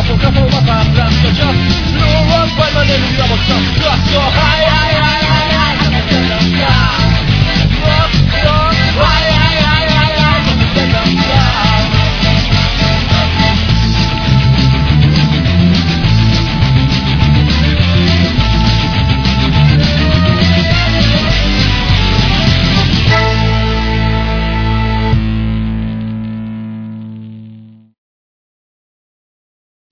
suka po mapapras ka dyan luwag pa manin na mo sa kaso. Ay, ay, ay, ay, ay, ay, ay, ay, ay, ay, ay,